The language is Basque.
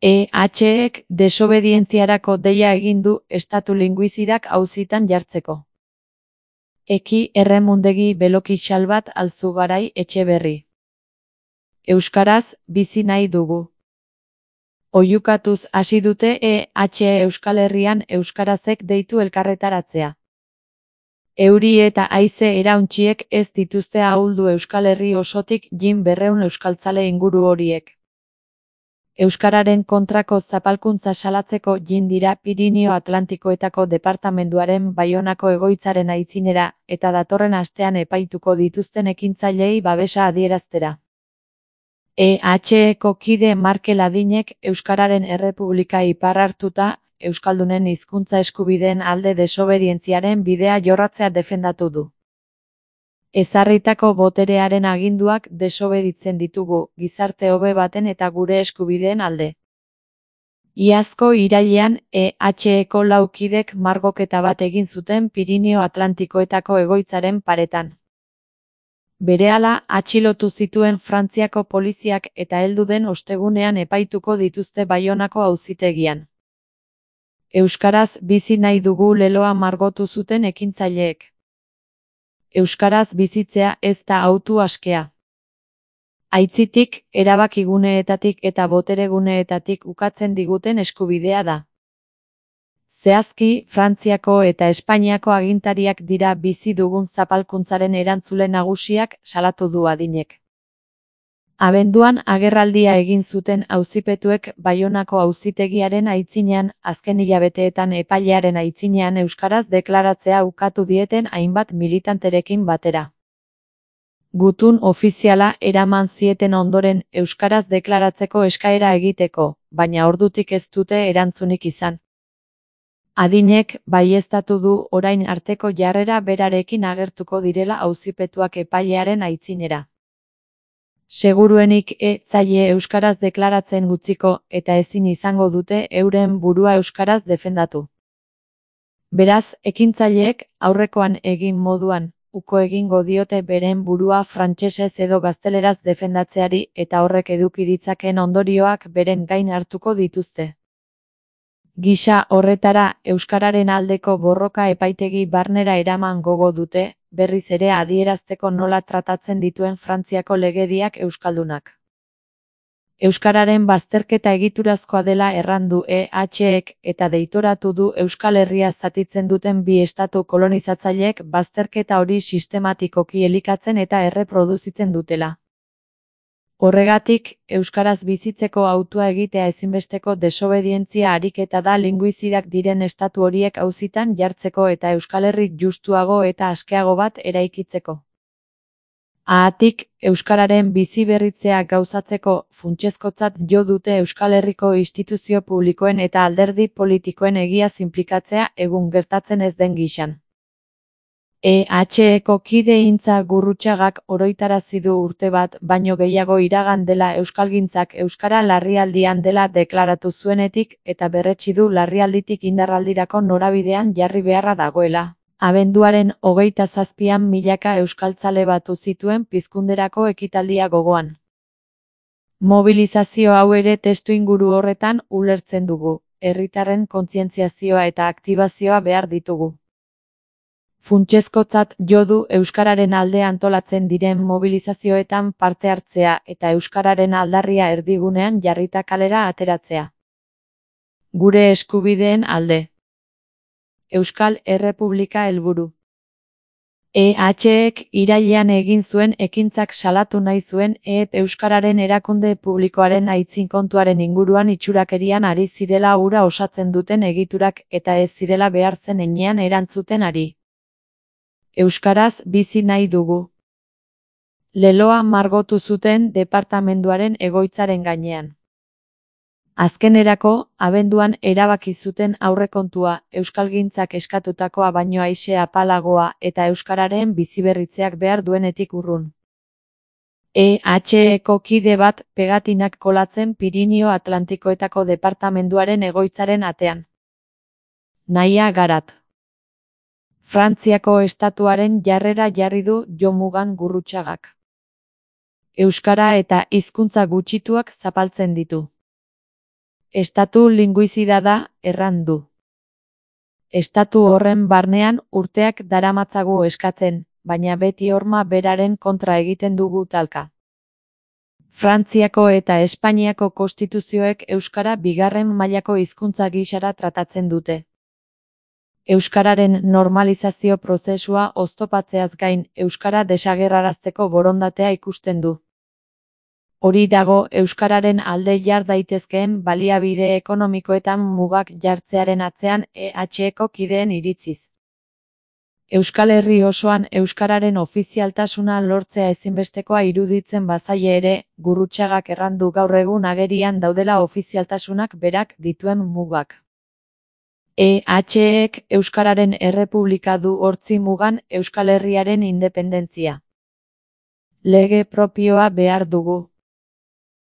EHek desobedientziarako deia egin du estatu linguizidak auzitan jartzeko. Eki erremundegi belokixal bat Alzugarai Etxeberri. Euskaraz bizi nahi dugu. Oihukatuz hasi dute EH Euskal Herrian euskarazek deitu elkarretaratzea. Euri eta haize erauntxiek ez dituzte ahuldu Euskal Herri osotik 200 euskaltzale inguru horiek. Euskararen kontrako zapalkuntza salatzeko jin dira Pirinio Atlantikoetako departamenduaren Baionako egoitzaren aitzinera eta datorren astean epaituko dituzten ekintzailei babesa adieraztera. EHeko kide Markel Adinek Euskararen Errepublika ipar hartuta, Euskaldunen hizkuntza eskubideen alde desobedientziaren bidea jorratzea defendatu du. Ezarritako boterearen aginduak desobeditzen ditugu, gizarte hobe baten eta gure eskubideen alde. Iazko irailean EHeko 4 kidek margoketa bat egin zuten Pirinio Atlantikoetako egoitzaren paretan. Berehala atxilotu zituen Frantziako poliziak eta heldu den ostegunean epaituko dituzte Baionako auzitegian. Euskaraz bizi nahi dugu leloa margotu zuten ekintzaileek. Euskaraz bizitzea ez da hautu askea. Aitzitik, erabakiguneetatik eta botereguneetatik ukatzen diguten eskubidea da. Zehazki, Frantziako eta Espainiako agintariak dira bizi dugun zapalkuntzaren erantzule nagusiak, salatu du Adinek. Abenduan agerraldia egin zuten auzipetuek Baionako auzitegiaren aitzinean, azken hilabeteetan epailearen aitzinean euskaraz deklaratzea ukatu dieten hainbat militanterekin batera. Gutun ofiziala eraman zieten ondoren euskaraz deklaratzeko eskaera egiteko, baina ordutik ez dute erantzunik izan. Adinek baieztatu du orain arteko jarrera berarekin agertuko direla auzipetuak epailearen aitzinera. Seguruenik zaie euskaraz deklaratzen utziko eta ezin izango dute euren burua euskaraz defendatu. Beraz, ekintzaileek aurrekoan egin moduan, uko egingo diote beren burua frantsesez edo gazteleraz defendatzeari eta horrek eduki ditzakeen ondorioak beren gain hartuko dituzte. Gisa horretara, euskararen aldeko borroka epaitegi barnera eraman gogo dute, berriz ere adierazteko nola tratatzen dituen Frantziako legediak euskaldunak. Euskararen bazterketa egiturazkoa dela errandu EHek eta deitoratu du Euskal Herria zatitzen duten bi estatu kolonizatzaileek bazterketa hori sistematikoki elikatzen eta erreproduzitzen dutela. Horregatik, euskaraz bizitzeko hautua egitea ezinbesteko desobedientzia ariketa da linguizidak diren estatu horiek auzitan jartzeko eta Euskal Herri justuago eta askeago bat eraikitzeko. Haatik, euskararen biziberritzea gauzatzeko funtsezkotzat jo dute Euskal Herriko instituzio publikoen eta alderdi politikoen egiaz inplikatzea egun gertatzen ez den gisan. EHeko kide Intza Gurrutxagak oroitarazi du urte bat baino gehiago iragan dela euskalgintzak euskara larrialdian dela deklaratu zuenetik eta berretsi du larrialditik indarraldirako norabidean jarri beharra dagoela. Abenduaren 27an milaka euskaltzale batu zituen Pizkunderako ekitaldia gogoan. Mobilizazio hau ere testuinguru horretan ulertzen dugu, herritarren kontzientziazioa eta aktibazioa behar ditugu. Funtsezkotzat jo du euskararen alde antolatzen diren mobilizazioetan parte hartzea eta euskararen aldarria erdigunean jarrita kalera ateratzea. Gure eskubideen alde. Euskal Errepublika helburu. EHek irailean egin zuen ekintzak salatu nahi zuen euskararen erakunde publikoaren aitzinkontuaren inguruan itxurakerian ari zirela hura osatzen duten egiturak eta ez zirela behar zen heinean erantzuten ari. Euskaraz bizi nahi dugu. Leloa margotu zuten departamenduaren egoitzaren gainean. Azkenerako, abenduan erabaki zuten aurrekontua, euskalgintzak eskatutakoa baino aise apalagoa eta euskararen biziberritzeak behar duenetik urrun. EHeko kide bat pegatinak kolatzen Pirinio Atlantikoetako departamenduaren egoitzaren atean. Nahia Garat. Frantziako estatuaren jarrera jarri du jomugan Gurrutxagak. Euskara eta hizkuntza gutxituak zapaltzen ditu. Estatu linguizida da, erran du. Estatu horren barnean urteak daramatzagu eskatzen, baina beti horma beraren kontra egiten dugu talka. Frantziako eta Espainiako konstituzioek euskara bigarren mailako hizkuntza gisara tratatzen dute. Euskararen normalizazio prozesua oztopatzeaz gain euskara desagerrarazteko borondatea ikusten du. Hori dago euskararen alde jar daitezkeen baliabide ekonomikoetan mugak jartzearen atzean EHeko kideen iritziz. Euskal Herri osoan euskararen ofizialtasuna lortzea ezinbestekoa iruditzen bazaie ere, Gurrutxagak erran du gaur egun agerian daudela ofizialtasunak berak dituen mugak. EHek euskararen errepublika du hortzi mugan Euskal Herriaren independentzia. Lege propioa behar dugu.